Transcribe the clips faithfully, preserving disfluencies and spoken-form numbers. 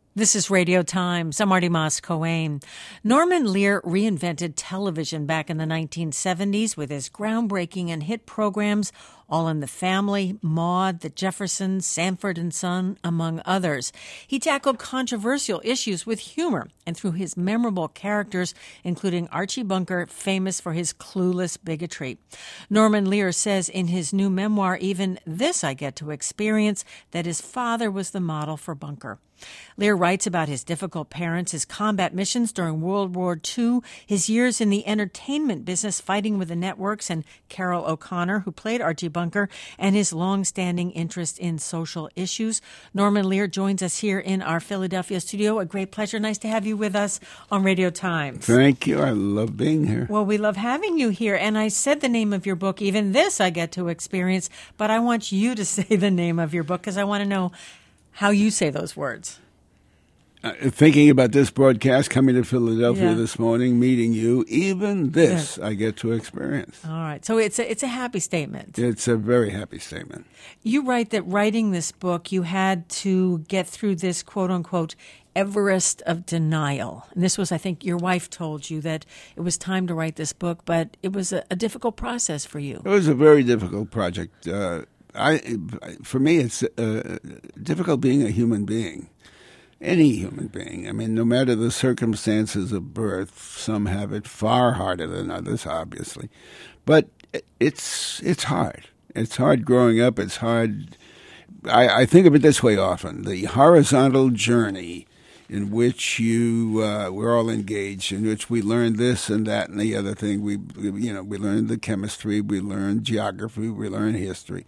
This is Radio Times. I'm Marty Moss-Coane. Norman Lear reinvented television back in the nineteen seventies with his groundbreaking and hit programs All in the Family, Maude, The Jeffersons, Sanford and Son, among others. He tackled controversial issues with humor and through his memorable characters, including Archie Bunker, famous for his clueless bigotry. Norman Lear says in his new memoir, even this I get to experience, that his father was the model for Bunker. Lear writes about his difficult parents, his combat missions during World War Two, his years in the entertainment business fighting with the networks and Carol O'Connor, who played Archie Bunker, and his long-standing interest in social issues. Norman Lear joins us here in our Philadelphia studio. A great pleasure. Nice to have you with us on Radio Times. Thank you. I love being here. Well, we love having you here. And I said the name of your book, even this I get to experience, but I want you to say the name of your book because I want to know how you say those words. Uh, thinking about this broadcast, coming to Philadelphia Yeah. this morning, meeting you, even this I get to experience. All right. So it's a, it's a happy statement. It's a very happy statement. You write that writing this book, you had to get through this quote-unquote Everest of denial. And this was, I think, your wife told you that it was time to write this book, but it was a, a difficult process for you. It was a very difficult project. Uh, I, for me, it's uh, difficult being a human being. Any human being. I mean, no matter the circumstances of birth, some have it far harder than others, obviously. But it's it's hard. It's hard growing up. It's hard. I, I think of it this way often. The horizontal journey in which you uh, we're all engaged, in which we learn this and that and the other thing. We, you know, we learn the chemistry, we learn geography, we learn history.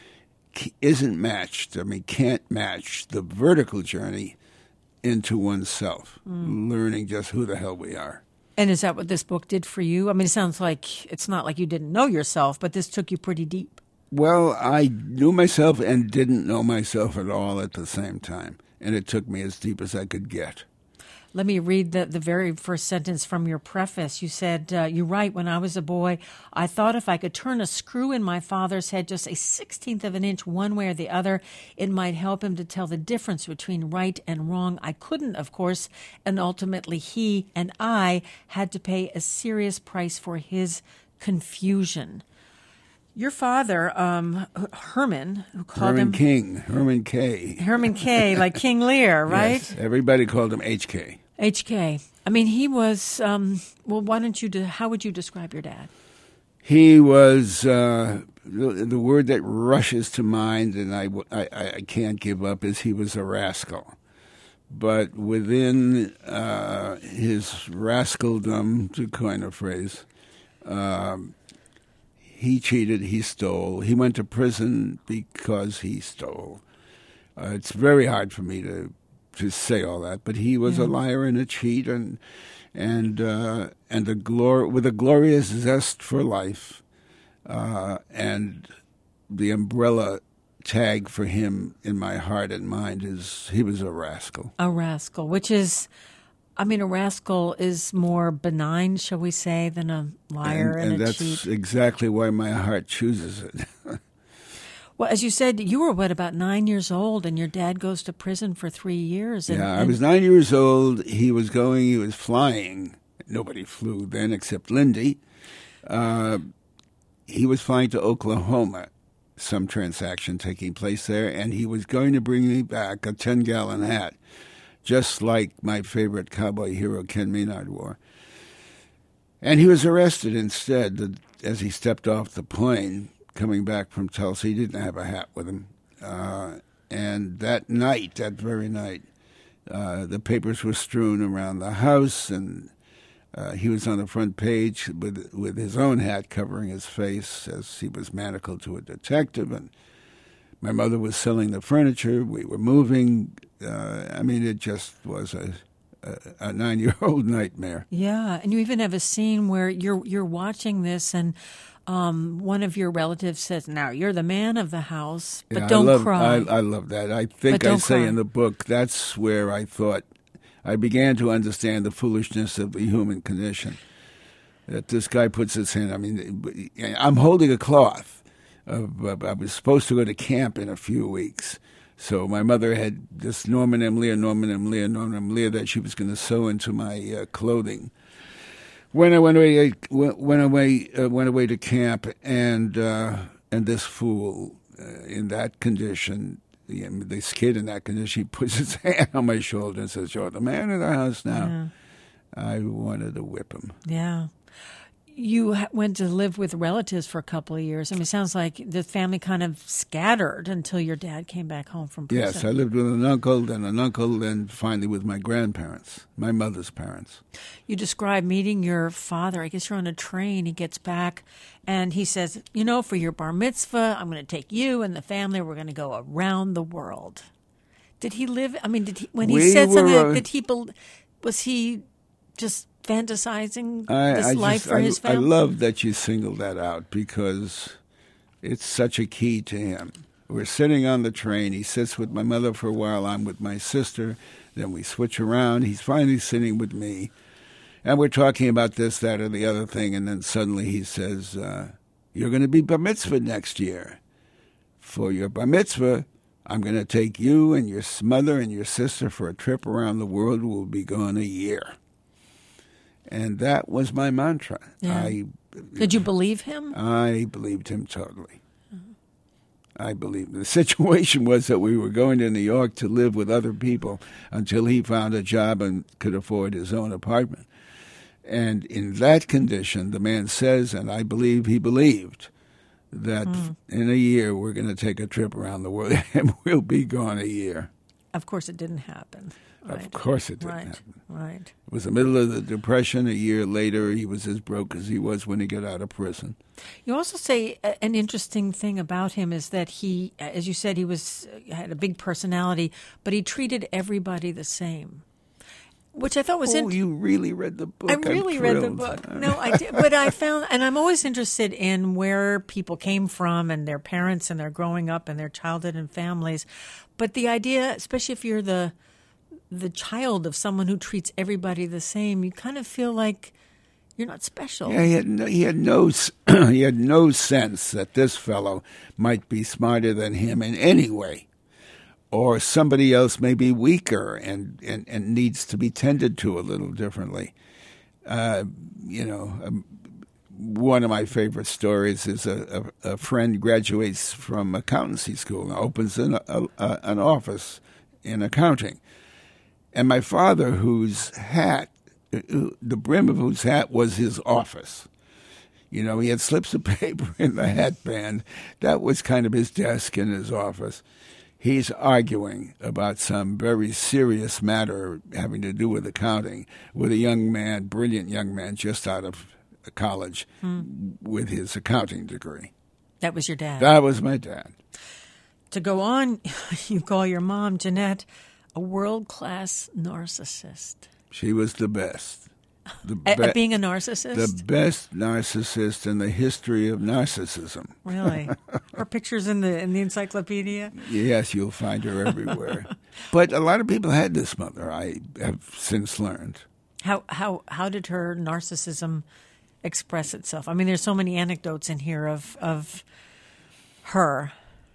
Isn't matched. I mean, can't match the vertical journey into oneself, mm. learning just who the hell we are. And is that what this book did for you? I mean, it sounds like it's not like you didn't know yourself, but this took you pretty deep. Well, I knew myself and didn't know myself at all at the same time, and it took me as deep as I could get. Let me read the, the very first sentence from your preface. You said, uh, you write, when I was a boy, I thought if I could turn a screw in my father's head just a sixteenth of an inch one way or the other, it might help him to tell the difference between right and wrong. I couldn't, of course, and ultimately he and I had to pay a serious price for his confusion. Your father, um, Herman, who called Herman him... King, Herman K. Herman K., like King Lear, right? Yes, everybody called him H K. H K. I mean, he was, um, well, why don't you, de- how would you describe your dad? He was, uh, the, the word that rushes to mind, and I, I, I can't give up, is he was a rascal. But within uh, his rascaldom, to coin a phrase, um, he cheated, he stole. He went to prison because he stole. Uh, it's very hard for me to to say all that, but he was yeah. a liar and a cheat, and and uh, and a glor- with a glorious zest for life, uh, and the umbrella tag for him in my heart and mind is he was a rascal. A rascal, which is, I mean, a rascal is more benign, shall we say, than a liar and, and, and a that's cheat. That's exactly why my heart chooses it. Well, as you said, you were, what, about nine years old, and your dad goes to prison for three years. And, yeah, I and was nine years old. He was going, he was flying. Nobody flew then except Lindy. Uh, he was flying to Oklahoma, some transaction taking place there, and he was going to bring me back a ten-gallon hat, just like my favorite cowboy hero, Ken Maynard, wore. And he was arrested instead as he stepped off the plane. Coming back from Tulsa, he didn't have a hat with him. Uh, and that night, that very night, uh, the papers were strewn around the house, and uh, he was on the front page with with his own hat covering his face as he was manacled to a detective. And my mother was selling the furniture. We were moving. Uh, I mean, it just was a, a, a nine-year-old nightmare. Yeah, and you even have a scene where you're you're watching this, and Um, one of your relatives says, now, you're the man of the house, but yeah, don't I love, cry. I, I love that. I think But I don't say cry. in the book, that's where I thought, I began to understand the foolishness of the human condition. That this guy puts his hand, I mean, I'm holding a cloth. Of, uh, I was supposed to go to camp in a few weeks. So my mother had this Norman M. Lear, Norman M. Lear, Norman M. Lear that she was going to sew into my uh, clothing. When I went away, went away, uh, went away to camp, and uh, and this fool uh, in that condition, you know, this kid in that condition, he puts his hand on my shoulder and says, "You're the man of the house now." Yeah. I wanted to whip him. Yeah. You ha- went to live with relatives for a couple of years. I mean, it sounds like the family kind of scattered until your dad came back home from prison. Yes, I lived with an uncle, then an uncle, then finally with my grandparents, my mother's parents. You described meeting your father. I guess you're on a train. He gets back, and he says, you know, for your bar mitzvah, I'm going to take you and the family. We're going to go around the world. Did he live? I mean, did he when he We said something? were, uh, Did he? bel- Was he just fantasizing I, this I life just, for I, his I family? love that you singled that out because it's such a key to him. We're sitting on the train. He sits with my mother for a while. I'm with my sister. Then we switch around. He's finally sitting with me. And we're talking about this, that, or the other thing. And then suddenly he says, uh, you're going to be bar mitzvah next year. For your bar mitzvah, I'm going to take you and your mother and your sister for a trip around the world. We'll be gone a year. And that was my mantra. Yeah. I Did you believe him? I believed him totally. I believed. The situation was that we were going to New York to live with other people until he found a job and could afford his own apartment. And in that condition, the man says, and I believe he believed, that mm. in a year we're going to take a trip around the world and we'll be gone a year. Of course it didn't happen. Right. Of course it didn't right. happen. Right. It was the middle of the Depression. A year later, he was as broke as he was when he got out of prison. You also say an interesting thing about him is that he, as you said, he was had a big personality, but he treated everybody the same, which I thought was Oh, interesting. you really read the book. I I'm really read the thrilled. book. No, I did, but I found, and I'm always interested in where people came from and their parents and their growing up and their childhood and families. But the idea, especially if you're the the child of someone who treats everybody the same, you kind of feel like you're not special. Yeah, he had no, he had no he had no sense that this fellow might be smarter than him in any way, or somebody else may be weaker and, and, and needs to be tended to a little differently. Uh, you know, um, one of my favorite stories is a, a, a friend graduates from accountancy school and opens an, a, a, an office in accounting. And my father, whose hat, the brim of whose hat was his office, you know, he had slips of paper in the hat band. That was kind of his desk in his office. He's arguing about some very serious matter having to do with accounting with a young man, brilliant young man, just out of college hmm. with his accounting degree. That was your dad? That was my dad. To go on, you call your mom, Jeanette, a world-class narcissist. She was the best. The At, be- at being a narcissist? The best narcissist in the history of narcissism. Really? Her pictures in the in the encyclopedia? Yes, you'll find her everywhere. But a lot of people had this mother, I have since learned. How how how did her narcissism express itself? I mean, there's so many anecdotes in here of of her.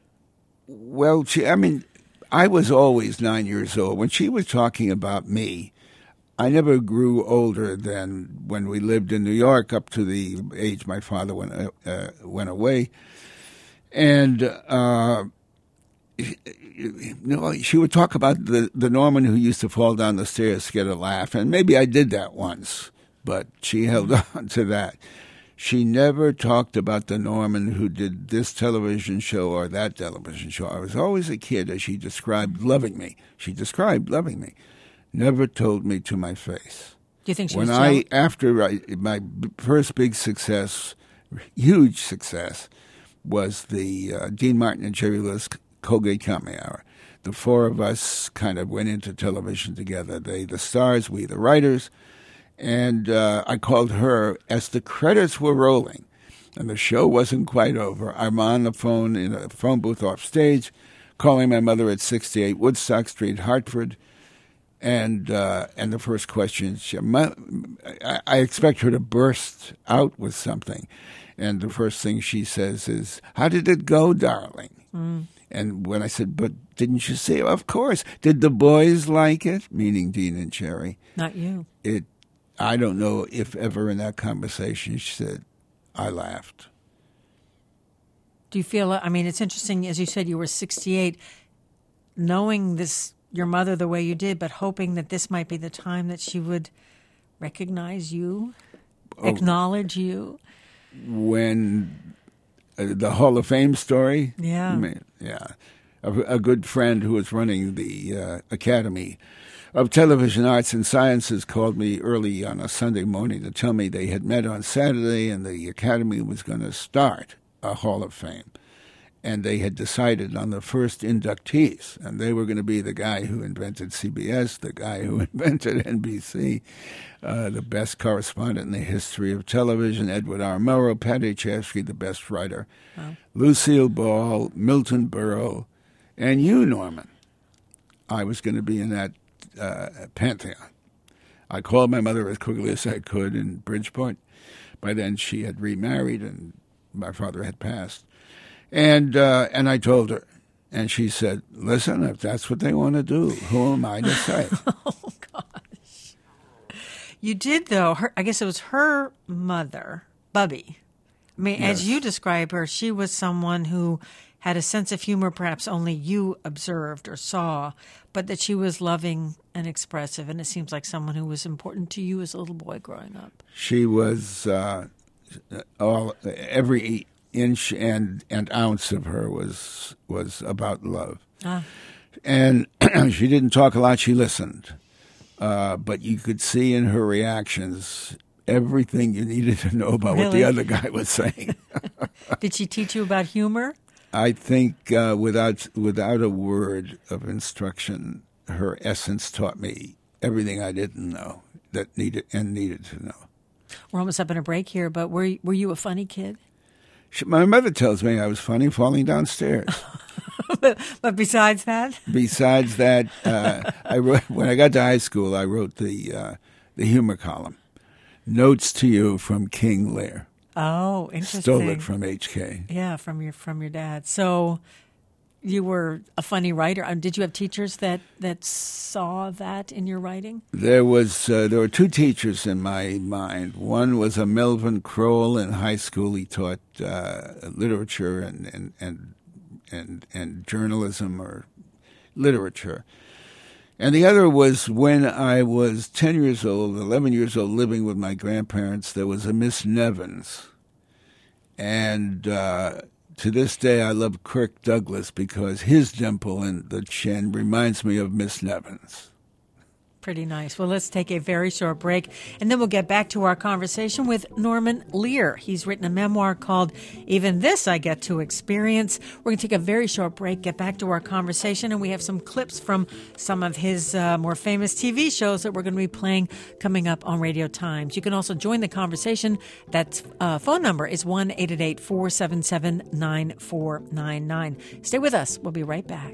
Well, she, I mean, I was always nine years old. When she was talking about me, I never grew older than when we lived in New York up to the age my father went uh, went away. And, uh, you know, she would talk about the, the Norman who used to fall down the stairs to get a laugh. And maybe I did that once, but she held on to that. She never talked about the Norman who did this television show or that television show. I was always a kid as she described loving me. She described loving me. Never told me to my face. Do you think she when was I jealous? after I, my first big success, huge success, was the uh, Dean Martin and Jerry Lewis Colgate Comedy Hour. The four of us kind of went into television together. They, the stars, we, the writers. And uh, I called her as the credits were rolling, and the show wasn't quite over. I'm on the phone in a phone booth off stage, calling my mother at sixty-eight Woodstock Street, Hartford. And uh, and the first question, she, my, I, I expect her to burst out with something. And the first thing she says is, "How did it go, darling?" Mm. And when I said, but didn't you see it? Of course. Did the boys like it? Meaning Dean and Jerry. Not you. It. I don't know if ever in that conversation she said, I laughed. Do you feel, I mean, it's interesting, as you said, you were sixty-eight, knowing this, your mother the way you did, but hoping that this might be the time that she would recognize you, oh, acknowledge you. When uh, the Hall of Fame story? Yeah. I mean, yeah. A, a good friend who was running the uh, Academy of Television Arts and Sciences called me early on a Sunday morning to tell me they had met on Saturday and the Academy was going to start a Hall of Fame. And they had decided on the first inductees, and they were going to be the guy who invented C B S, the guy who invented N B C, uh, the best correspondent in the history of television, Edward R. Murrow, Patty Chayefsky, the best writer, wow. Lucille Ball, Milton Berle, and you, Norman. I was going to be in that uh, pantheon. I called my mother as quickly as I could in Bridgeport. By then she had remarried and my father had passed. And uh, and I told her, and she said, listen, if that's what they want to do, who am I to say? Oh, gosh. You did, though. Her, I guess it was her mother, Bubby. I mean, yes. As you describe her, she was someone who had a sense of humor perhaps only you observed or saw, but that she was loving and expressive, and it seems like someone who was important to you as a little boy growing up. She was uh, all every inch and, and ounce of her was was about love. Ah. And she didn't talk a lot, she listened. Uh, but you could see in her reactions everything you needed to know about really? What the other guy was saying. Did she teach you about humor? I think uh, without without a word of instruction, her essence taught me everything I didn't know that needed and needed to know. We're almost up in a break here, but were were you a funny kid? She, my mother tells me I was funny falling downstairs. but, but besides that? Besides that, uh, I wrote, when I got to high school, I wrote the uh, the humor column, Notes to You from King Lear. Oh, interesting. Stole it from H K. Yeah, from your from your dad. So you were a funny writer. Did you have teachers that, that saw that in your writing? There was uh, there were two teachers in my mind. One was a Melvin Crowell in high school. He taught uh, literature and, and and and and journalism or literature. And the other was when I was ten years old, eleven years old, living with my grandparents. There was a Miss Nevins. And uh, to this day, I love Kirk Douglas because his dimple in the chin reminds me of Miss Nevins. Pretty nice. Well, let's take a very short break, and then we'll get back to our conversation with Norman Lear. He's written a memoir called Even This I Get to Experience. We're going to take a very short break, get back to our conversation, and we have some clips from some of his uh, more famous T V shows that we're going to be playing coming up on Radio Times. You can also join the conversation. That uh, phone number is one eight eight eight, four seven seven, nine four nine nine. Stay with us. We'll be right back.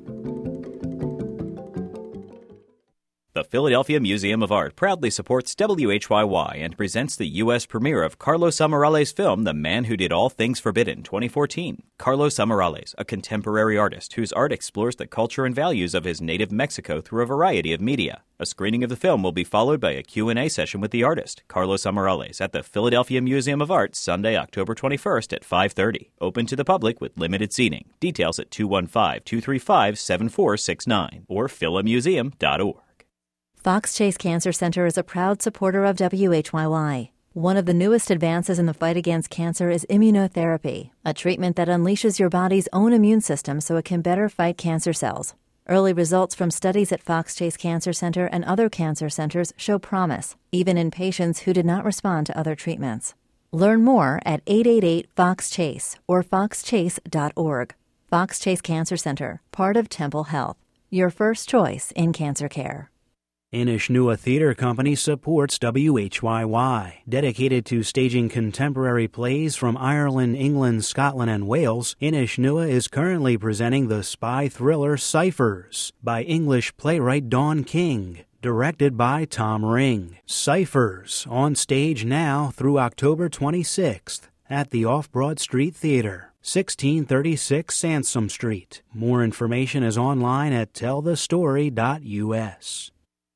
The Philadelphia Museum of Art proudly supports W H Y Y and presents the U S premiere of Carlos Amarales' film The Man Who Did All Things Forbidden twenty fourteen. Carlos Amarales, a contemporary artist whose art explores the culture and values of his native Mexico through a variety of media. A screening of the film will be followed by a Q and A session with the artist, Carlos Amarales, at the Philadelphia Museum of Art Sunday, October twenty-first at five thirty. Open to the public with limited seating. Details at two one five, two three five, seven four six nine or phila museum dot org. Fox Chase Cancer Center is a proud supporter of W H Y Y. One of the newest advances in the fight against cancer is immunotherapy, a treatment that unleashes your body's own immune system so it can better fight cancer cells. Early results from studies at Fox Chase Cancer Center and other cancer centers show promise, even in patients who did not respond to other treatments. Learn more at eight eight eight, Fox Chase or fox chase dot org. Fox Chase Cancer Center, part of Temple Health. Your first choice in cancer care. Inishnuwa Theatre Company supports W H Y Y. Dedicated to staging contemporary plays from Ireland, England, Scotland, and Wales, Inishnuwa is currently presenting the spy thriller Ciphers by English playwright Dawn King, directed by Tom Ring. Ciphers, on stage now through October twenty-sixth at the Off-Broad Street Theater. sixteen thirty-six Sansom Street. More information is online at tell the story dot U S.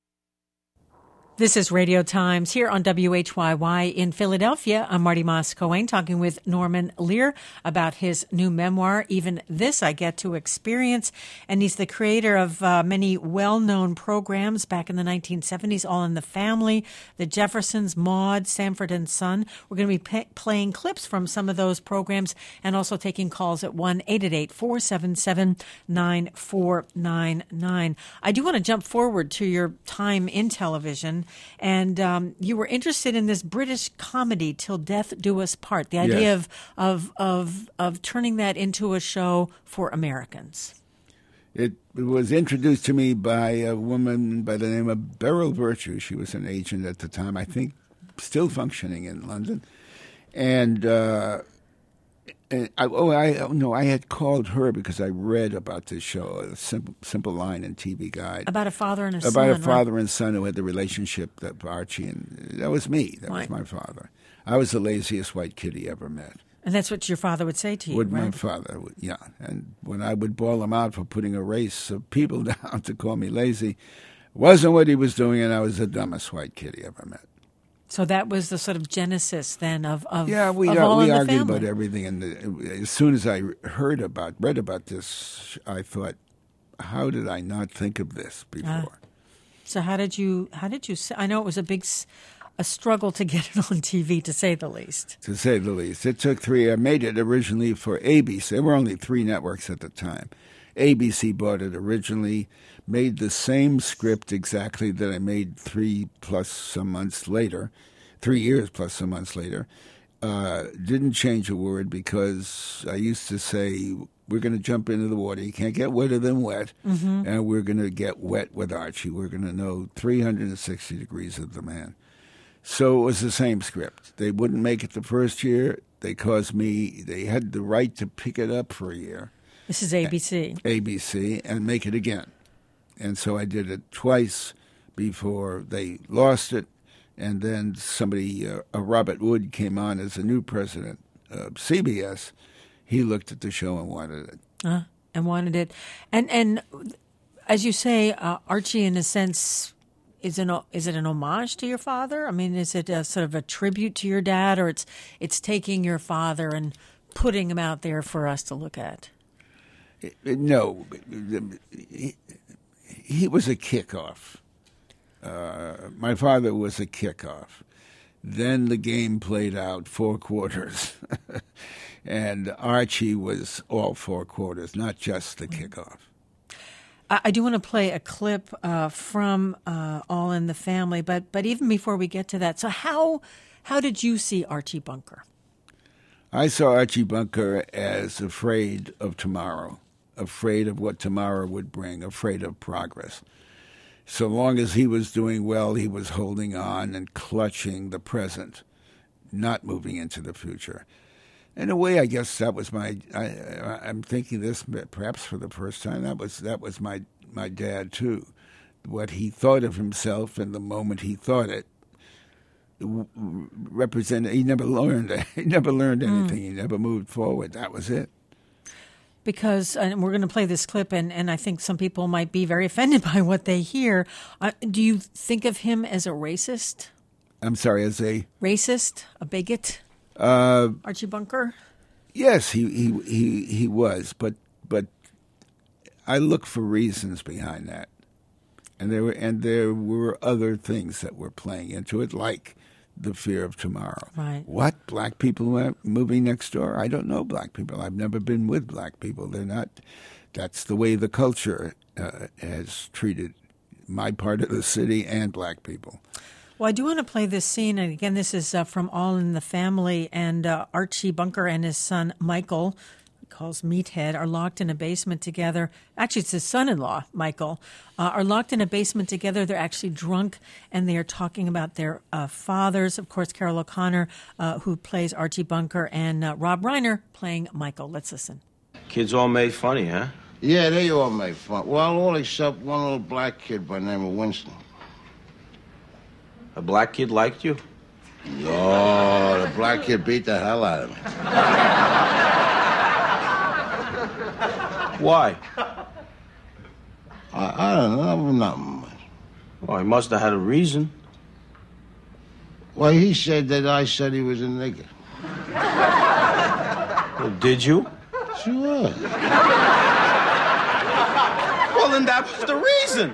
This is Radio Times here on W H Y Y in Philadelphia. I'm Marty Moss-Coane talking with Norman Lear about his new memoir, Even This I Get to Experience. And he's the creator of uh, many well-known programs back in the nineteen seventies, All in the Family, The Jeffersons, Maude, Sanford and Son. We're going to be pe- playing clips from some of those programs and also taking calls at one eight eight eight, four seven seven, nine four nine nine. I do want to jump forward to your time in television. And um, you were interested in this British comedy, Till Death Do Us Part, the idea Yes. of, of of of turning that into a show for Americans. It was introduced to me by a woman by the name of Beryl Virtue. She was an agent at the time, I think, still functioning in London. And, uh, and I, oh, I oh, no, I had called her because I read about this show, a simple, simple line in T V Guide. About a father and a about son. a right? father and son who had the relationship that Archie and that was me. That Right. was my father. I was the laziest white kid he ever met. And that's what your father would say to you, Would right? my father? would- Yeah. And when I would bawl him out for putting a race of people down to call me lazy, wasn't what he was doing, and I was the dumbest white kid he ever met. So that was the sort of genesis then of, of, Yeah, we of ar- All we in the argued Family. about everything, and the, as soon as I heard about, read about this, I thought, how did I not think of this before? So how did you, how did you, s- I know it was a big, s- a struggle to get it on T V, to say the least. To say the least. It took three. I made it originally for A B C. There were only three networks at the time. A B C bought it originally, made the same script exactly that I made three plus some months later, three years plus some months later. Uh, didn't change a word because I used to say, we're going to jump into the water. You can't get wetter than wet. Mm-hmm. And we're going to get wet with Archie. We're going to know three hundred sixty degrees of the man. So it was the same script. They wouldn't make it the first year. They caused me, they had the right to pick it up for a year, This is A B C. A B C, and make it again. And so I did it twice before they lost it. And then somebody, uh, uh, Robert Wood, came on as the new president of C B S. He looked at the show and wanted it. Uh, and wanted it. And, and as you say, uh, Archie, in a sense, is an is it an homage to your father? I mean, is it a sort of a tribute to your dad, or it's it's taking your father and putting him out there for us to look at? No, he, he was a kickoff. Uh, my father was a kickoff. Then the game played out four quarters, and Archie was all four quarters, not just the kickoff. I, I do want to play a clip uh, from uh, All in the Family, but but even before we get to that, so how how did you see Archie Bunker? I saw Archie Bunker as afraid of tomorrow, afraid of what tomorrow would bring, afraid of progress. So long as he was doing well, he was holding on and clutching the present, not moving into the future. In a way, I guess that was my. I, I'm thinking this perhaps for the first time. That was that was my my dad too. What he thought of himself and the moment he thought it represented. He never learned. He never learned anything. Mm. He never moved forward. That was it. Because, and we're going to play this clip, and, and I think some people might be very offended by what they hear. Uh, do you think of him as a racist? I'm sorry, as a racist, a bigot? Uh, Archie Bunker? Yes, he, he he he was, but but I look for reasons behind that, and there were and there were other things that were playing into it, like the fear of tomorrow. Right. What, black people moving next door? I don't know black people. I've never been with black people. They're not. That's the way the culture uh, has treated my part of the city and black people. Well, I do want to play this scene, and again, this is uh, from All in the Family, and uh, Archie Bunker and his son, Michael, he calls Meathead, are locked in a basement together. Actually, it's his son-in-law, Michael, uh, are locked in a basement together. They're actually drunk, and they are talking about their uh, fathers. Of course, Carol O'Connor, uh, who plays Archie Bunker, and uh, Rob Reiner playing Michael. Let's listen. Kids all made funny, huh? Yeah, they all made fun. Well, all except one little black kid by the name of Winston. A black kid liked you? No, the black kid beat the hell out of me. Why? I, I don't know, nothing much. Well, he must have had a reason. Well, he said that I said he was a nigger. Well, did you? Sure. Well, then that was the reason.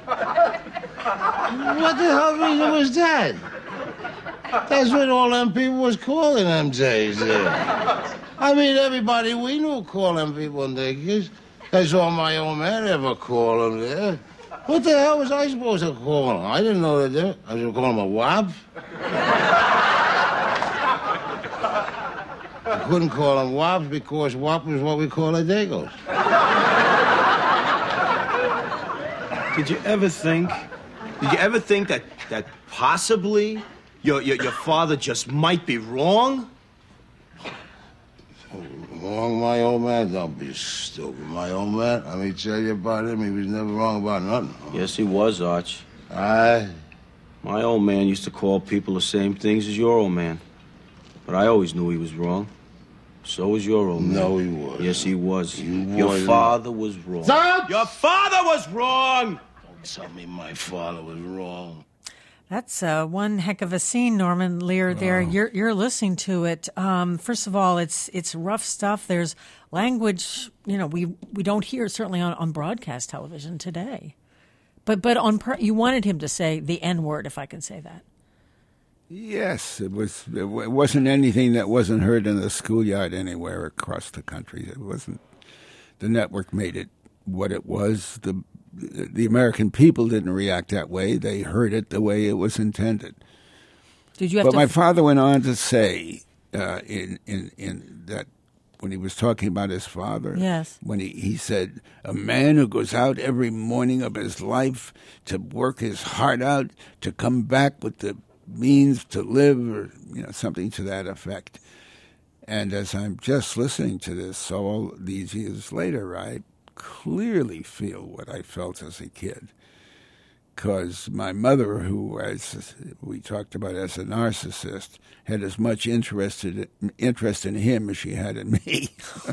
What the hell reason was that? That's what all them people was calling them days. Yeah. I mean, everybody we knew called them people niggas. That's all my old man ever called them there. What the hell was I supposed to call them? I didn't know that. I was going to call them a wop. I couldn't call them wops because wop was what we call a dagos. Did you ever think, did you ever think that, that possibly your, your, your father just might be wrong? Wrong, my old man? Don't be stupid, my old man. Let me tell you about him. He was never wrong about nothing. Yes, he was, Arch. Aye. My old man used to call people the same things as your old man. But I always knew he was wrong. So was your old man. No, he wasn't. Yes, he was. You your wasn't. father was wrong. Stop! Your father was wrong! Don't tell me my father was wrong. That's uh, one heck of a scene, Norman Lear. There, you're you're listening to it. Um, first of all, it's it's rough stuff. There's language, you know, we we don't hear certainly on, on broadcast television today. But but on per- you wanted him to say the N word, if I can say that. Yes, it was. It wasn't anything that wasn't heard in the schoolyard anywhere across the country. It wasn't. The network made it what it was. The the American people didn't react that way. They heard it the way it was intended. Did you have but to my f- father went on to say uh, in in in that when he was talking about his father, yes, when he, he said, a man who goes out every morning of his life to work his heart out to come back with the means to live, or you know, something to that effect. And as I'm just listening to this all these years later, I clearly feel what I felt as a kid. Because my mother, who, as we talked about as a narcissist, had as much interested, interest in him as she had in me.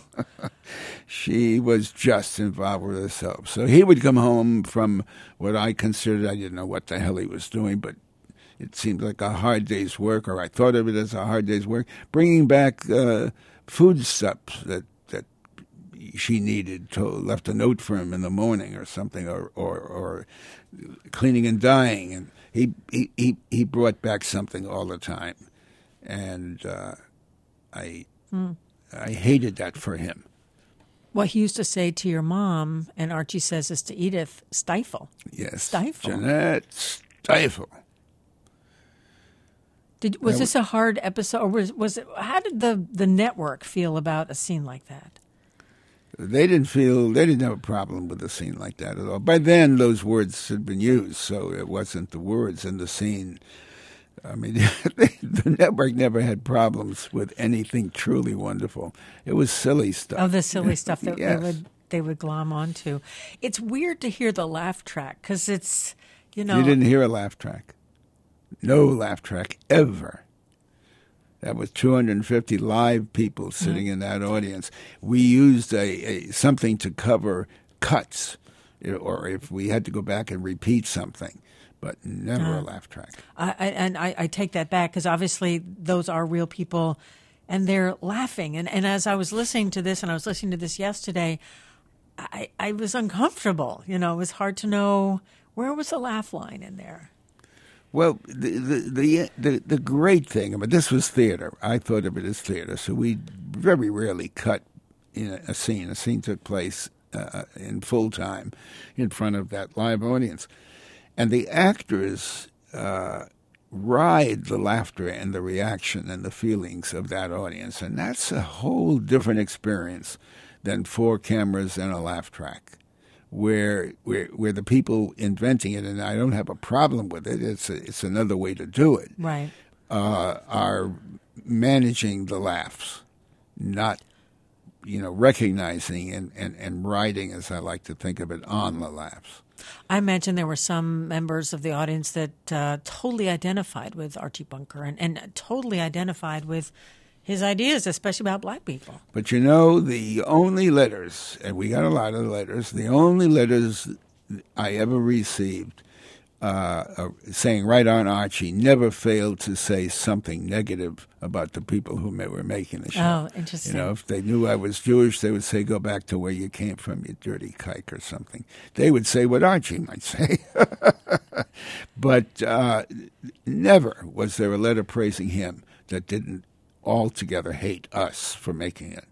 She was just involved with herself. So he would come home from what I considered, I didn't know what the hell he was doing, but it seemed like a hard day's work, or I thought of it as a hard day's work, bringing back uh, foodstuffs that, that she needed, to, left a note for him in the morning or something, or, or, or cleaning and dyeing. And he, he, he, he brought back something all the time. And uh, I, mm. I hated that for him. What he used to say to your mom, and Archie says this to Edith, stifle. Yes. Stifle. Jeanette, stifle. Did, was this a hard episode, or was, was it? How did the, the network feel about a scene like that? They didn't feel they didn't have a problem with a scene like that at all. By then, those words had been used, so it wasn't the words in the scene. I mean, the network never had problems with anything truly wonderful. It was silly stuff. Oh, the silly stuff that yes. they would they would glom onto. It's weird to hear the laugh track because it's you know you didn't hear a laugh track. No laugh track ever. That was two hundred fifty live people sitting mm-hmm. in that audience. We used a, a something to cover cuts, or if we had to go back and repeat something, but never uh, a laugh track. I, I, and I, I take that back because obviously those are real people, and they're laughing. And, and as I was listening to this, and I was listening to this yesterday, I, I was uncomfortable. You know, it was hard to know where was the laugh line in there. Well, the, the the the the great thing, I mean, this was theater. I thought of it as theater, so we very rarely cut in a, a scene. A scene took place uh, in full time in front of that live audience, and the actors uh, ride the laughter and the reaction and the feelings of that audience, and that's a whole different experience than four cameras and a laugh track. Where, where where the people inventing it, and I don't have a problem with it, it's a, it's another way to do it, right? Uh, are managing the laughs, not, you know, recognizing and, and, and riding, as I like to think of it, on the laughs. I imagine there were some members of the audience that uh, totally identified with Archie Bunker and, and totally identified with his ideas, especially about black people. But you know, the only letters, and we got a lot of letters, the only letters I ever received uh, uh, saying right on Archie never failed to say something negative about the people who were making the show. Oh, interesting. You know, if they knew I was Jewish, they would say, go back to where you came from, you dirty kike, or something. They would say what Archie might say. But uh, never was there a letter praising him that didn't altogether hate us for making it.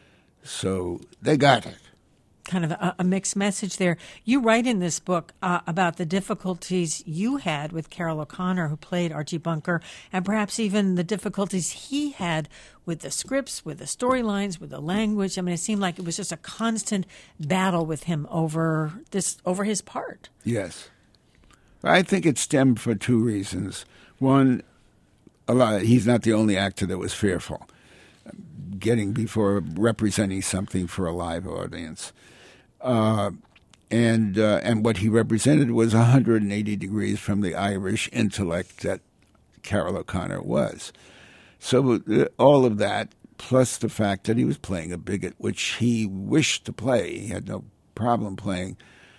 So they got it. Kind of a, a mixed message there. You write in this book uh, about the difficulties you had with Carroll O'Connor, who played Archie Bunker, and perhaps even the difficulties he had with the scripts, with the storylines, with the language. I mean, it seemed like it was just a constant battle with him over this, over his part. Yes. I think it stemmed for two reasons. One, a lot, he's not the only actor that was fearful getting before representing something for a live audience. Uh, and uh, and what he represented was one hundred eighty degrees from the Irish intellect that Carroll O'Connor was. So uh, all of that, plus the fact that he was playing a bigot, which he wished to play. He had no problem playing.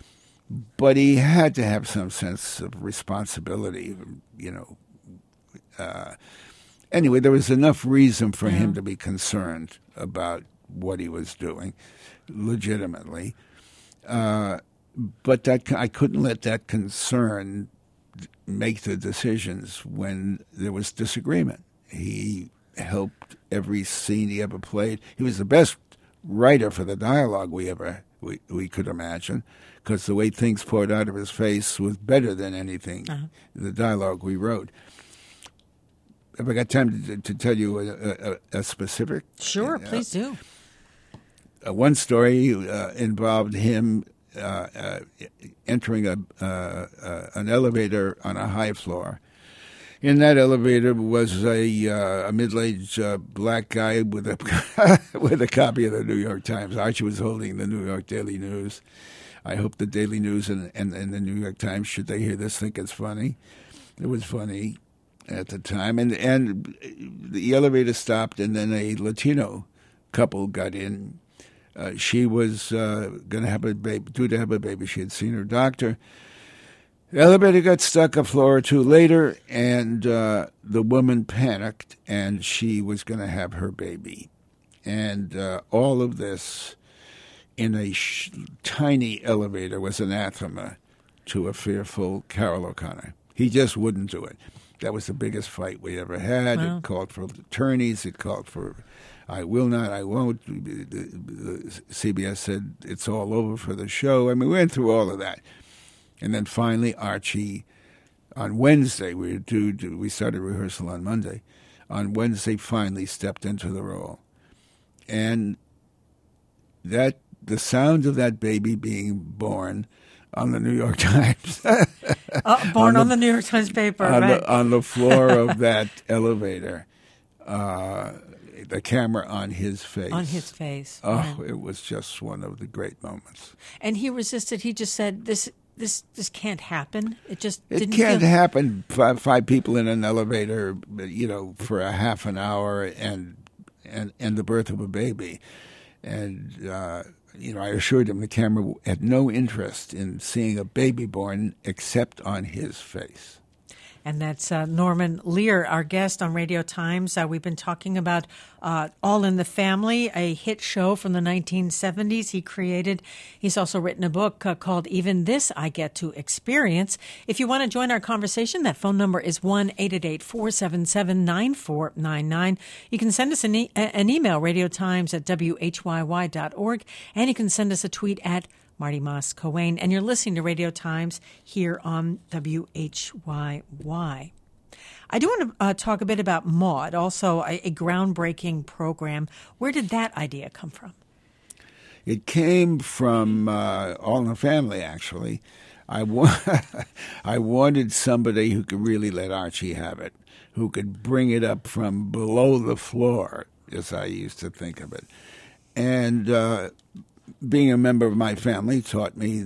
But he had to have some sense of responsibility, you know. Uh, anyway, there was enough reason for yeah. him to be concerned about what he was doing, legitimately. Uh, but that I couldn't let that concern make the decisions when there was disagreement. He helped every scene he ever played. He was the best writer for the dialogue we ever we, we could imagine, because the way things poured out of his face was better than anything, uh-huh. the dialogue we wrote. Have I got time to, to tell you a, a, a specific? Sure, uh, please do. Uh, one story uh, involved him uh, uh, entering a uh, uh, an elevator on a high floor. In that elevator was a, uh, a middle-aged uh, black guy with a with a copy of the New York Times. Archie was holding the New York Daily News. I hope the Daily News and, and, and the New York Times, should they hear this, think it's funny. It was funny at the time. And, and the elevator stopped, and then a Latino couple got in. Uh, she was uh, going to have a baby, due to have a baby. She had seen her doctor. The elevator got stuck a floor or two later, and uh, the woman panicked, and she was going to have her baby. And uh, all of this in a sh- tiny elevator was anathema to a fearful Carroll O'Connor. He just wouldn't do it. That was the biggest fight we ever had. Wow. It called for attorneys. It called for, I will not, I won't. The, the C B S said it's all over for the show. I mean, we went through all of that. And then finally, Archie, on Wednesday, we were due to, we started rehearsal on Monday. On Wednesday, finally stepped into the role. And that, the sound of that baby being born on the New York Times. uh, born on, on the, the New York Times paper, on right. The, on the floor of that elevator, uh, the camera on his face. On his face. Oh, yeah. It was just one of the great moments. And he resisted. He just said, this this this can't happen. It just it didn't can't feel- happen. Five, five people in an elevator, you know, for a half an hour and and, and the birth of a baby. And, uh, you know, I assured him the camera had no interest in seeing a baby born except on his face. And that's uh, Norman Lear, our guest on Radio Times. Uh, we've been talking about uh, All in the Family, a hit show from the nineteen seventies he created. He's also written a book uh, called Even This I Get to Experience. If you want to join our conversation, that phone number is one eight eight eight, four seven seven, nine four nine nine. You can send us an, e- an email, radiotimes at w h y y dot org, and you can send us a tweet at Marty Moss Coane, and you're listening to Radio Times here on W H Y Y. I do want to uh, talk a bit about Maude, also a, a groundbreaking program. Where did that idea come from? It came from uh, All in the Family, actually. I, wa- I wanted somebody who could really let Archie have it, who could bring it up from below the floor, as I used to think of it. And uh, being a member of my family taught me that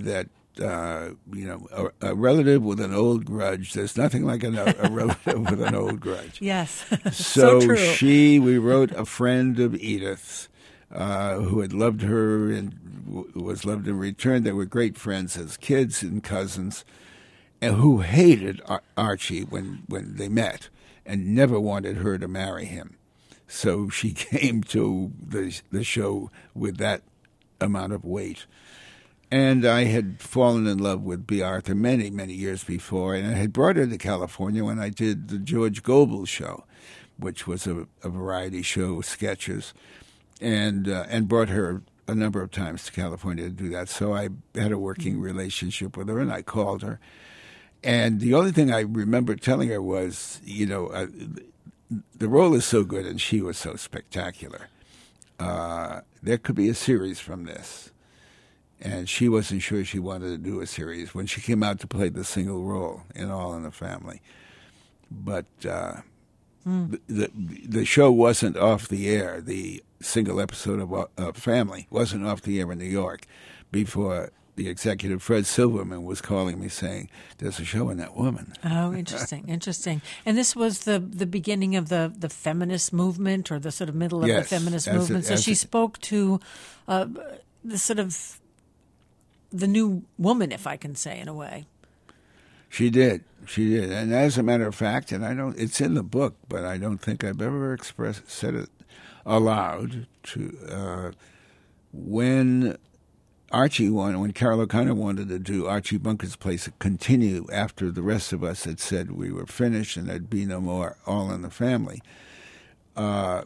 uh, you know, a, a relative with an old grudge. There's nothing like a, a relative with an old grudge. Yes, so, so true. she, we wrote a friend of Edith's uh, who had loved her and w- was loved in return. They were great friends as kids and cousins, and who hated Ar- Archie when, when they met and never wanted her to marry him. So she came to the the show with that amount of weight. And I had fallen in love with B. Arthur many, many years before, and I had brought her to California when I did the George Gobel show, which was a, a variety show with sketches, and uh, and brought her a number of times to California to do that. So I had a working relationship with her, and I called her. And the only thing I remember telling her was, you know, uh, the role is so good and she was so spectacular. Uh, there could be a series from this. And she wasn't sure she wanted to do a series when she came out to play the single role in All in the Family. But uh, mm. the, the the show wasn't off the air. The single episode of uh, Family wasn't off the air in New York before the executive, Fred Silverman, was calling me saying, there's a show in that woman. Oh, interesting, interesting. And this was the, the beginning of the, the feminist movement, or the sort of middle of yes, the feminist as movement. It, so she it, spoke to uh, the sort of the new woman, if I can say, in a way. She did. She did. And as a matter of fact, and I don't, it's in the book, but I don't think I've ever expressed, said it aloud to, uh, when Archie wanted, when Carol O'Connor wanted to do Archie Bunker's Place continue after the rest of us had said we were finished and there'd be no more All in the Family, uh,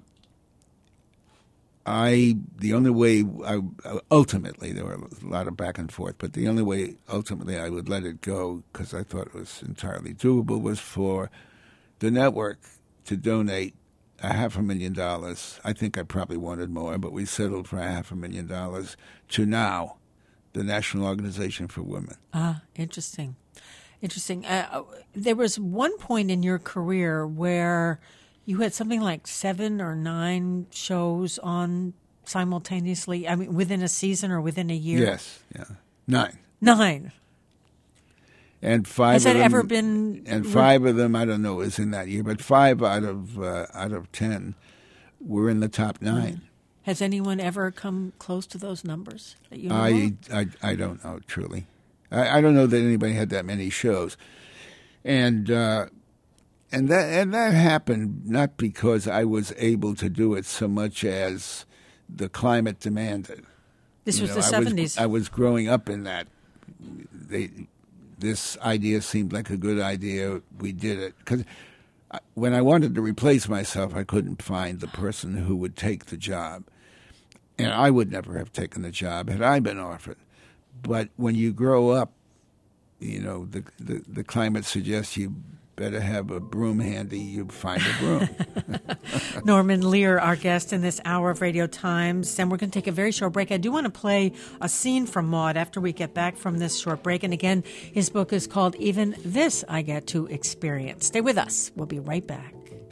I, the only way, I, ultimately, there were a lot of back and forth, but the only way ultimately I would let it go, because I thought it was entirely doable, was for the network to donate a half a million dollars. I think I probably wanted more, but we settled for a half a million dollars to NOW, the National Organization for Women. Ah, interesting. Interesting. Uh, there was one point in your career where you had something like seven or nine shows on simultaneously, I mean, within a season or within a year? Yes, yeah. Nine. Nine. And five Has that of them, ever been... And five of them, I don't know, was in that year, but five out of uh, out of ten were in the top nine. Has anyone ever come close to those numbers that you know I, I, I don't know, truly. I, I don't know that anybody had that many shows. And uh, and that and that happened not because I was able to do it so much as the climate demanded. This you was know, the I seventies. Was, I was growing up in that. They... This idea seemed like a good idea. We did it. Because when I wanted to replace myself, I couldn't find the person who would take the job. And I would never have taken the job had I been offered. But when you grow up, you know, the the, the climate suggests you better have a broom handy, you find a broom. Norman Lear, our guest in this hour of Radio Times, and we're going to take a very short break. I do want to play a scene from Maude after we get back from this short break. And again, his book is called Even This I Get to Experience. Stay with us. We'll be right back.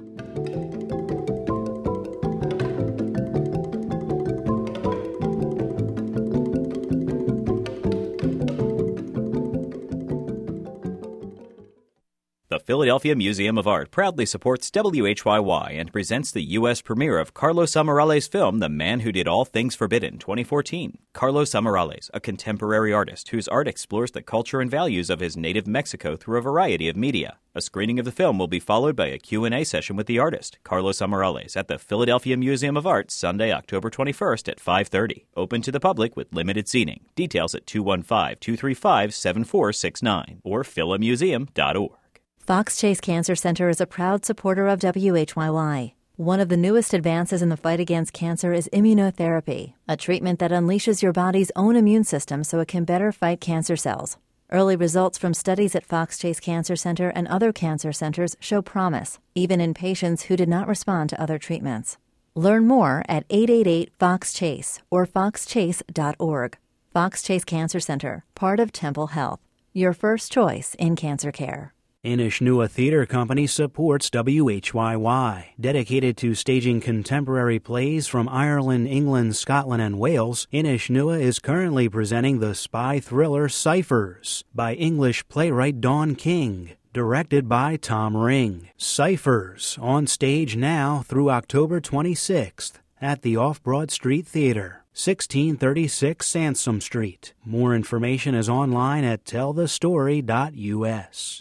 The Philadelphia Museum of Art proudly supports W H Y Y and presents the U S premiere of Carlos Amarales' film, The Man Who Did All Things Forbidden, twenty fourteen. Carlos Amarales, a contemporary artist whose art explores the culture and values of his native Mexico through a variety of media. A screening of the film will be followed by a Q and A session with the artist, Carlos Amarales, at the Philadelphia Museum of Art Sunday, October twenty-first at five thirty. Open to the public with limited seating. Details at two one five, two three five, seven four six nine or phila museum dot org. Fox Chase Cancer Center is a proud supporter of W H Y Y. One of the newest advances in the fight against cancer is immunotherapy, a treatment that unleashes your body's own immune system so it can better fight cancer cells. Early results from studies at Fox Chase Cancer Center and other cancer centers show promise, even in patients who did not respond to other treatments. Learn more at eight eight eight, Fox Chase or fox chase dot org. Fox Chase Cancer Center, part of Temple Health. Your first choice in cancer care. Inishnuwa Theater Company supports W H Y Y. Dedicated to staging contemporary plays from Ireland, England, Scotland, and Wales, Inishnuwa is currently presenting the spy thriller Ciphers by English playwright Dawn King, directed by Tom Ring. Ciphers, on stage now through October twenty-sixth at the Off-Broad Street Theater, sixteen thirty-six Sansom Street. More information is online at tell the story dot U S.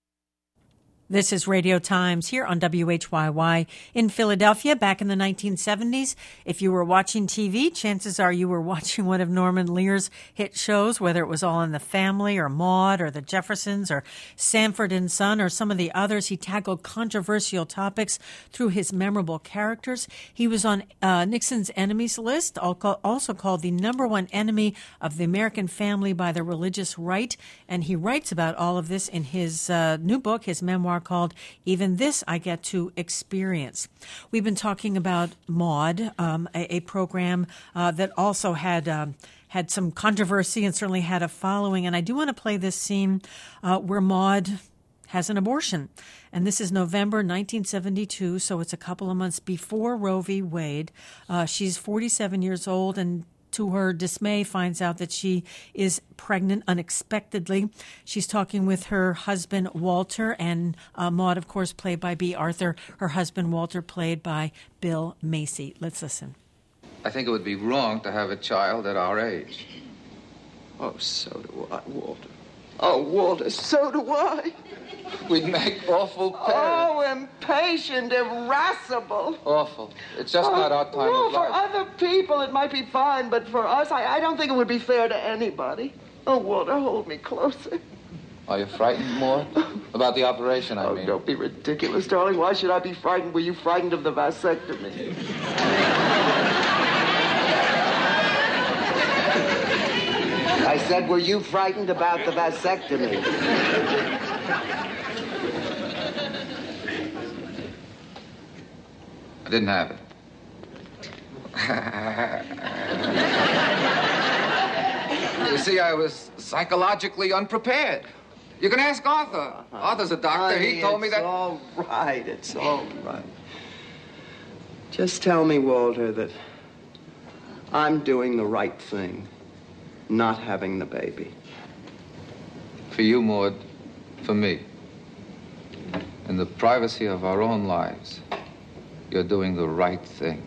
This is Radio Times here on W H Y Y in Philadelphia back in the nineteen seventies. If you were watching T V, chances are you were watching one of Norman Lear's hit shows, whether it was All in the Family or Maude or The Jeffersons or Sanford and Son or some of the others. He tackled controversial topics through his memorable characters. He was on uh, Nixon's enemies list, also called the number one enemy of the American family by the religious right. And he writes about all of this in his uh, new book, his memoir, called Even This I Get to Experience. We've been talking about Maude, um, a, a program uh, that also had um, had some controversy and certainly had a following. And I do want to play this scene uh, where Maude has an abortion. And this is November nineteen seventy-two, so it's a couple of months before Roe v. Wade. Uh, she's forty-seven years old and to her dismay, finds out that she is pregnant unexpectedly. She's talking with her husband, Walter, and uh, Maude, of course, played by Bea Arthur. Her husband, Walter, played by Bill Macy. Let's listen. I think it would be wrong to have a child at our age. Oh, so do I, Walter. Oh, Walter, so do I. We'd make awful parents. Oh, impatient, irascible. Awful. It's just oh, not our time well, of life. For other people, it might be fine, but for us, I, I don't think it would be fair to anybody. Oh, Walter, hold me closer. Are you frightened, Maude? About the operation, I oh, mean. Don't be ridiculous, darling. Why should I be frightened? Were you frightened of the vasectomy? I said, were you frightened about the vasectomy? I didn't have it. You see, I was psychologically unprepared. You can ask Arthur. Uh-huh. Arthur's a doctor. Honey, he told me that... It's all right. It's all right. Just tell me, Walter, that I'm doing the right thing, not having the baby. For you, Maude, for me. In the privacy of our own lives, you're doing the right thing.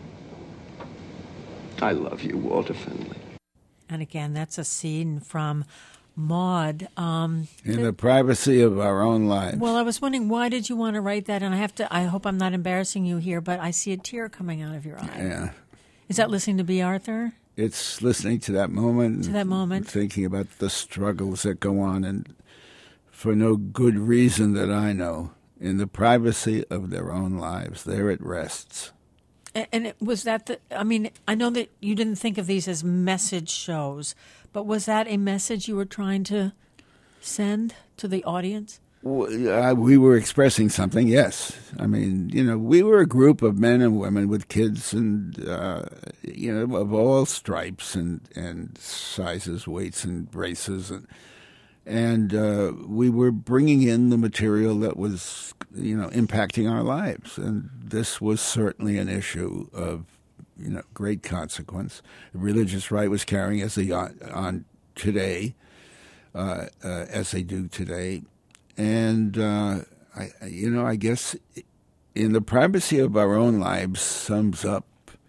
I love you, Walter Finley. And again, that's a scene from Maude. Um, In the, the privacy of our own lives. Well, I was wondering, why did you want to write that? And I have to, I hope I'm not embarrassing you here, but I see a tear coming out of your eye. Yeah. Is that listening to Bea Arthur? It's listening to that moment. To that moment. Thinking about the struggles that go on, and for no good reason that I know. In the privacy of their own lives, there it rests. And it, was that the, I mean, I know that you didn't think of these as message shows, but was that a message you were trying to send to the audience? Uh, we were expressing something, yes. I mean, you know, we were a group of men and women with kids and, uh, you know, of all stripes and, and sizes, weights, and races. And, and uh, we were bringing in the material that was, you know, impacting our lives. And this was certainly an issue of, you know, great consequence. The religious right was carrying as they on, on today, uh, uh, as they do today. And, uh, I, you know, I guess in the privacy of our own lives sums up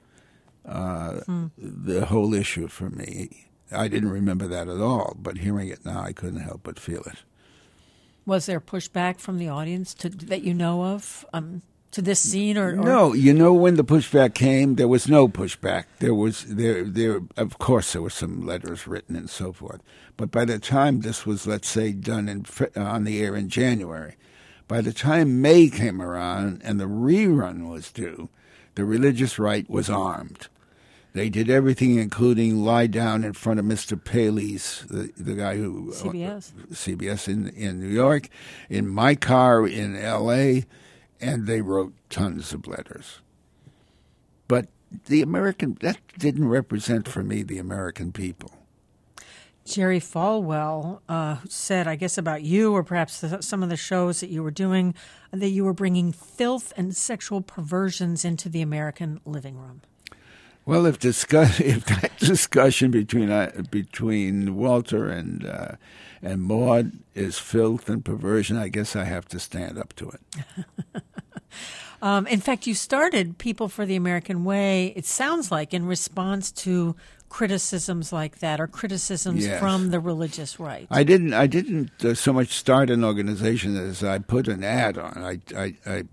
uh, hmm. the whole issue for me. I didn't remember that at all, but hearing it now, I couldn't help but feel it. Was there pushback from the audience to, that you know of um, to this scene? Or, or no, you know, when the pushback came, there was no pushback. There was there there of course there were some letters written and so forth. But by the time this was, let's say, done in, on the air in January, by the time May came around and the rerun was due, the religious right was armed. They did everything, including lie down in front of Mister Paley's, the, the guy who... C B S. Uh, C B S in, in New York, in my car in L A, and they wrote tons of letters. But the American... That didn't represent for me the American people. Jerry Falwell uh, said, I guess about you, or perhaps the, some of the shows that you were doing, that you were bringing filth and sexual perversions into the American living room. Well, if discuss if that discussion between uh, between Walter and uh, and Maude is filth and perversion, I guess I have to stand up to it. um, in fact, you started People for the American Way, it sounds like, in response to criticisms like that, or criticisms yes. from the religious right. I didn't. I didn't uh, so much start an organization as I put an ad on. I I I,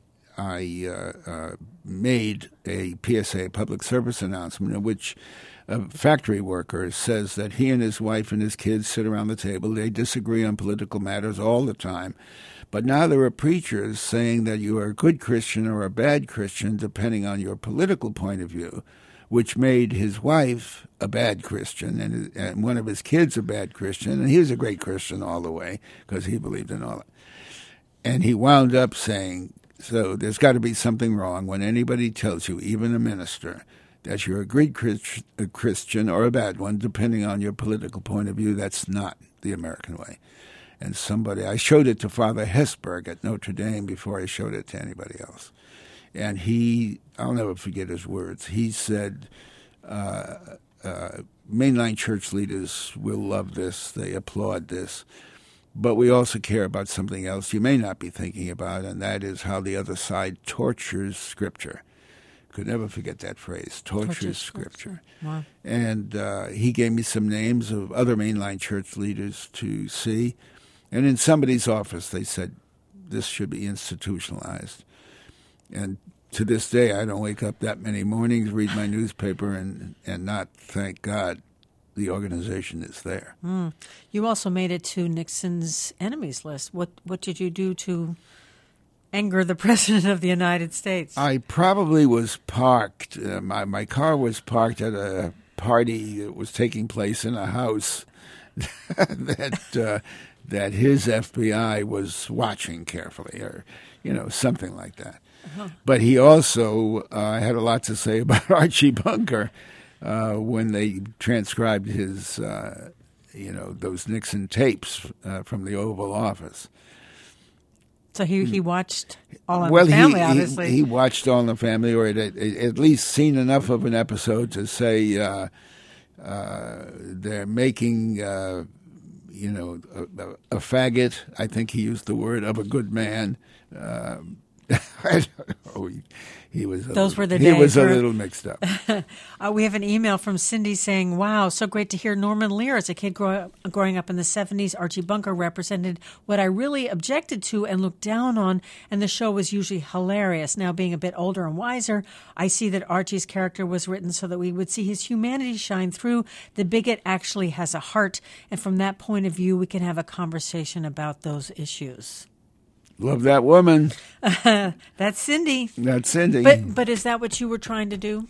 I uh, uh, made a P S A, public service announcement, in which a factory worker says that he and his wife and his kids sit around the table. They disagree on political matters all the time. But now there are preachers saying that you are a good Christian or a bad Christian, depending on your political point of view, which made his wife a bad Christian and, and one of his kids a bad Christian. And he was a great Christian all the way because he believed in all that. And he wound up saying, so there's got to be something wrong when anybody tells you, even a minister, that you're a great Christ, a Christian or a bad one, depending on your political point of view. That's not the American way. And somebody, I showed it to Father Hesburgh at Notre Dame before I showed it to anybody else. And he, I'll never forget his words. He said, uh, uh, mainline church leaders will love this. They applaud this. But we also care about something else you may not be thinking about, and that is how the other side tortures Scripture. Could never forget that phrase, tortures, tortures Scripture. Wow. And uh, he gave me some names of other mainline church leaders to see. And in somebody's office, they said, this should be institutionalized. And to this day, I don't wake up that many mornings, read my newspaper, and, and not thank God the organization is there. Mm. You also made it to Nixon's enemies list. What what did you do to anger the President of the United States? I probably was parked. Uh, my, my car was parked at a party that was taking place in a house that uh, that his F B I was watching carefully, or, you know, something like that. Uh-huh. But he also uh, had a lot to say about Archie Bunker uh, when they transcribed his, uh, you know, those Nixon tapes uh, from the Oval Office. So he, he watched All in well, the Family, he, obviously. He, he watched All in the Family, or at, at least seen enough of an episode to say uh, uh, they're making, uh, you know, a, a faggot, I think he used the word, of a good man. Uh, I don't know. He, he was a Those little, were the he days. was a little mixed up. uh, we have an email from Cindy saying, wow, so great to hear Norman Lear. As a kid grow up, growing up in the seventies, Archie Bunker represented what I really objected to and looked down on, and the show was usually hilarious. Now, being a bit older and wiser, I see that Archie's character was written so that we would see his humanity shine through. The bigot actually has a heart, and from that point of view, we can have a conversation about those issues. Love that woman. Uh, that's Cindy. That's Cindy. But but is that what you were trying to do?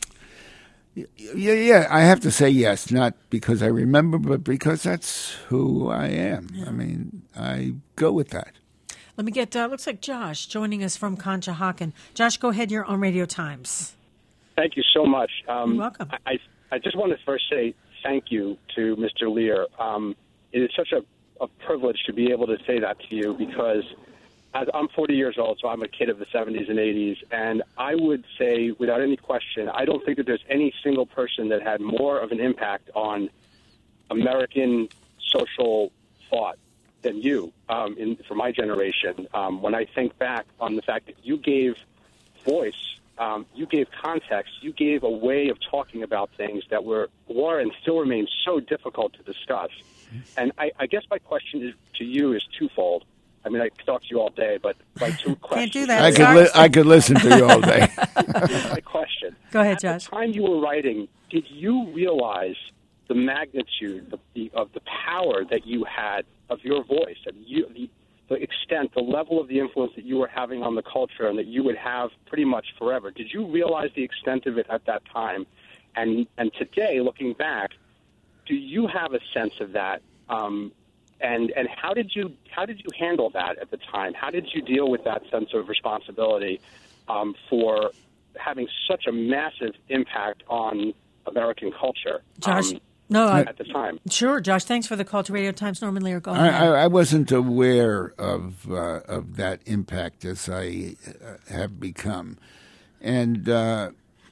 Yeah, yeah. I have to say yes, not because I remember, but because that's who I am. Yeah. I mean, I go with that. Let me get, uh, looks like Josh joining us from Conshohocken. Josh, go ahead. You're on Radio Times. Thank you so much. Um, You're welcome. I, I just want to first say thank you to Mister Lear. Um, it is such a, a privilege to be able to say that to you, because I'm forty years old, so I'm a kid of the seventies and eighties, and I would say, without any question, I don't think that there's any single person that had more of an impact on American social thought than you, um, in, for my generation. Um, when I think back on the fact that you gave voice, um, you gave context, you gave a way of talking about things that were, were and still remain so difficult to discuss. And I, I guess my question is, to you is twofold. I mean, I could talk to you all day, but my two questions. Can't do that. I could, li- I could listen to you all day. My question. Go ahead, At Josh. the time you were writing, did you realize the magnitude of the, of the power that you had of your voice, and you, the, the extent, the level of the influence that you were having on the culture and that you would have pretty much forever? Did you realize the extent of it at that time? And, and today, looking back, do you have a sense of that? Um, And and how did you how did you handle that at the time? How did you deal with that sense of responsibility um, for having such a massive impact on American culture? Josh, Um, No, I, at the time. Sure, Josh. Thanks for the call to Radio Times. Norman Lear, go I, ahead. I, I wasn't aware of uh, of that impact as I uh, have become, and uh,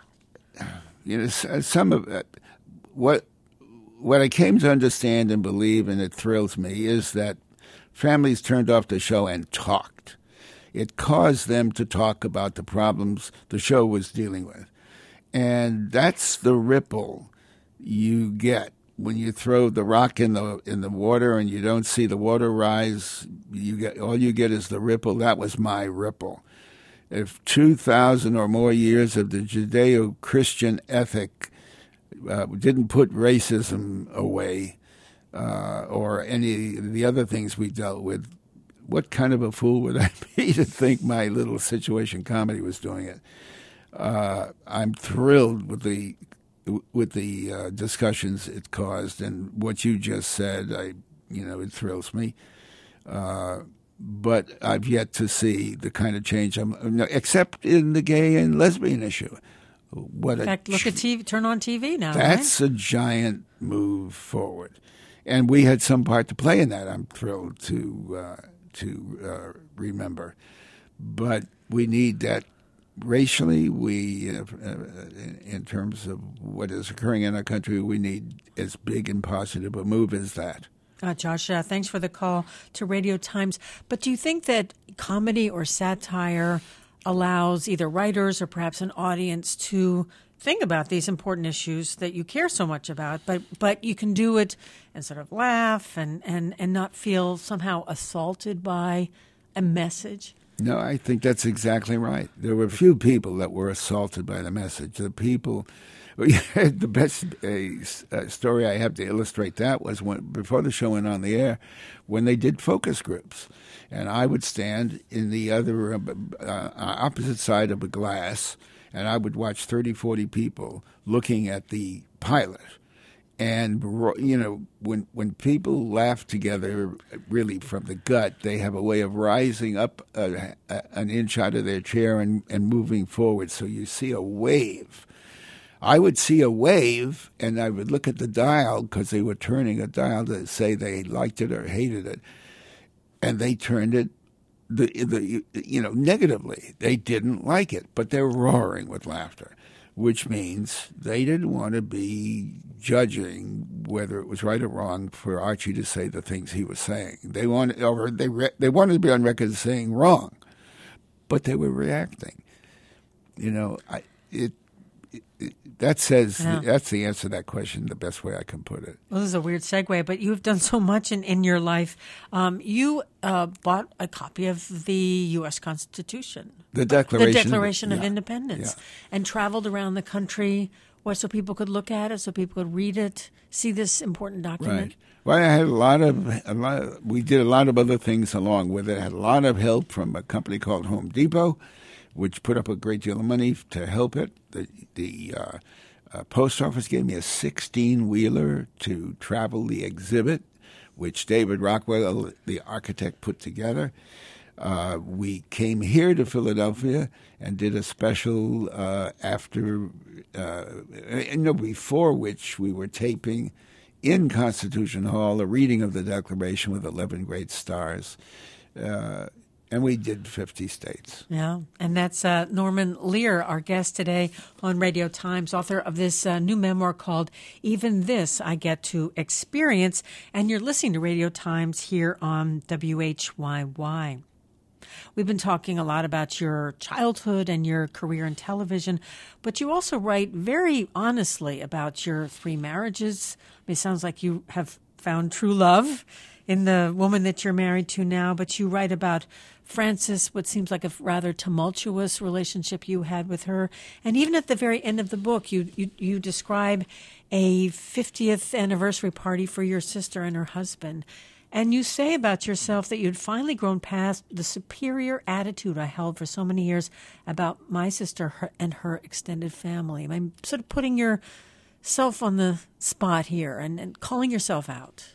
you know, some of uh, what what I came to understand and believe, and it thrills me, is that families turned off the show and talked. It caused them to talk about the problems the show was dealing with, and that's the ripple you get when you throw the rock in the in the water and you don't see the water rise. You get all you get is the ripple. That was my ripple. If two thousand or more years of the Judeo-Christian ethic uh, didn't put racism away uh, or any of the other things we dealt with, what kind of a fool would I be to think my little situation comedy was doing it? Uh, I'm thrilled with the with the uh, discussions it caused, and what you just said, I, you know, it thrills me. Uh, but I've yet to see the kind of change, I'm, except in the gay and lesbian issue. What in fact, a, look at T V, turn on T V now. That's right? a giant move forward, and we had some part to play in that. I'm thrilled to uh, to uh, remember, but we need that. Racially, we, uh, in, in terms of what is occurring in our country, we need as big and positive a move as that. Uh, Josh, uh, thanks for the call to Radio Times. But do you think that comedy or satire allows either writers or perhaps an audience to think about these important issues that you care so much about, but but you can do it and sort of laugh and, and, and not feel somehow assaulted by a message? No, I think that's exactly right. There were few people that were assaulted by the message. The people, the best uh, story I have to illustrate that was when before the show went on the air, when they did focus groups, and I would stand in the other uh, opposite side of a glass, and I would watch thirty, forty people looking at the pilot. And, you know, when when people laugh together really from the gut, they have a way of rising up a, a, an inch out of their chair and, and moving forward. So you see a wave. I would see a wave, and I would look at the dial because they were turning a dial to say they liked it or hated it. And they turned it, the the you know, negatively. They didn't like it, but they're roaring with laughter, which means they didn't want to be judging whether it was right or wrong for Archie to say the things he was saying. They wanted, or they re, they wanted to be on record as saying wrong, but they were reacting. You know, I, it, it, it that says yeah. that's the answer to that question. The best way I can put it. Well, this is a weird segue, but you've done so much in, in your life. Um, you uh, bought a copy of the U S Constitution. The Declaration, the Declaration of, of yeah. Independence, yeah. and traveled around the country well, so people could look at it, so people could read it, see this important document. Right. Well, I had a lot of, a lot of, we did a lot of other things along with it. I had a lot of help from a company called Home Depot, which put up a great deal of money to help it. The, the uh, uh, post office gave me a sixteen-wheeler to travel the exhibit, which David Rockwell, the architect, put together. Uh, we came here to Philadelphia and did a special uh, after, uh, you know, before which we were taping in Constitution Hall a reading of the Declaration with eleven great stars. Uh, and we did fifty states. Yeah, and that's uh, Norman Lear, our guest today on Radio Times, author of this uh, new memoir called Even This I Get to Experience. And you're listening to Radio Times here on W H Y Y. We've been talking a lot about your childhood and your career in television, but you also write very honestly about your three marriages. I mean, it sounds like you have found true love in the woman that you're married to now, but you write about Frances, what seems like a rather tumultuous relationship you had with her. And even at the very end of the book, you, you, you describe a fiftieth anniversary party for your sister and her husband. And you say about yourself that you'd finally grown past the superior attitude I held for so many years about my sister her, and her extended family. I'm sort of putting yourself on the spot here and, and calling yourself out.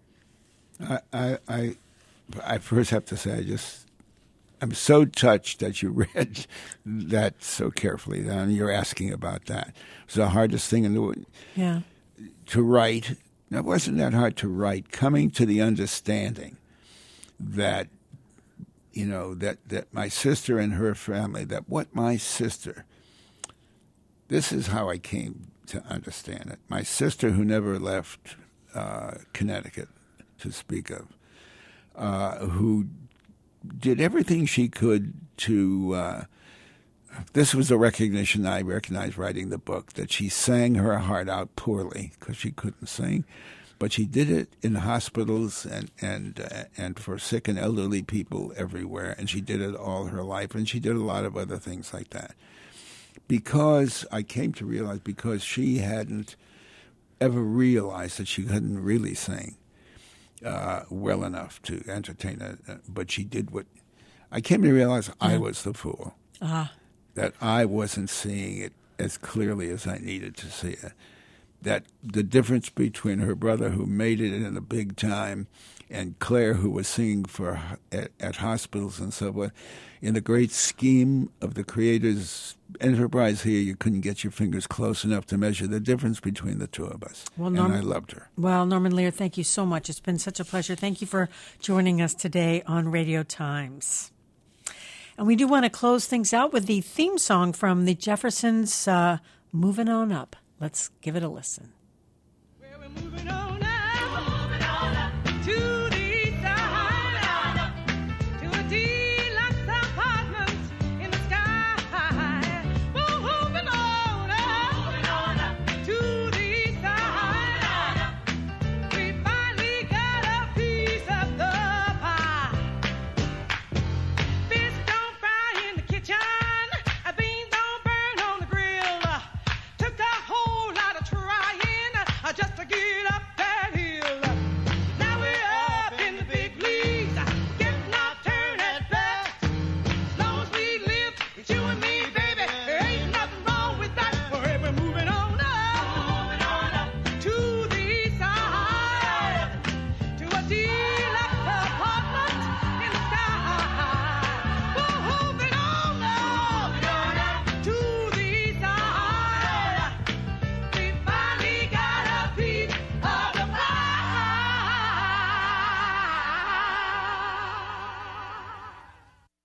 I, I, I, I first have to say, I just, I'm so touched that you read that so carefully. And you're asking about that. It's the hardest thing in the world. Yeah. to write. Now, it wasn't that hard to write. Coming to the understanding that, you know, that, that my sister and her family, that what my sister, this is how I came to understand it. My sister, who never left uh, Connecticut, to speak of, uh, who did everything she could to, uh, this was a recognition I recognized writing the book, that she sang her heart out poorly because she couldn't sing, but she did it in hospitals and and uh, and for sick and elderly people everywhere, and she did it all her life, and she did a lot of other things like that. Because I came to realize, because she hadn't ever realized that she couldn't really sing uh, well enough to entertain it, but she did what I came to realize. I was the fool. Uh-huh. That I wasn't seeing it as clearly as I needed to see it. That the difference between her brother, who made it in the big time, and Claire, who was singing for at, at hospitals and so forth, in the great scheme of the Creator's enterprise here, you couldn't get your fingers close enough to measure the difference between the two of us. Well, Norm- and I loved her. Well, Norman Lear, thank you so much. It's been such a pleasure. Thank you for joining us today on Radio Times. And we do want to close things out with the theme song from the Jeffersons, uh, Moving On Up. Let's give it a listen. Well, we're moving on.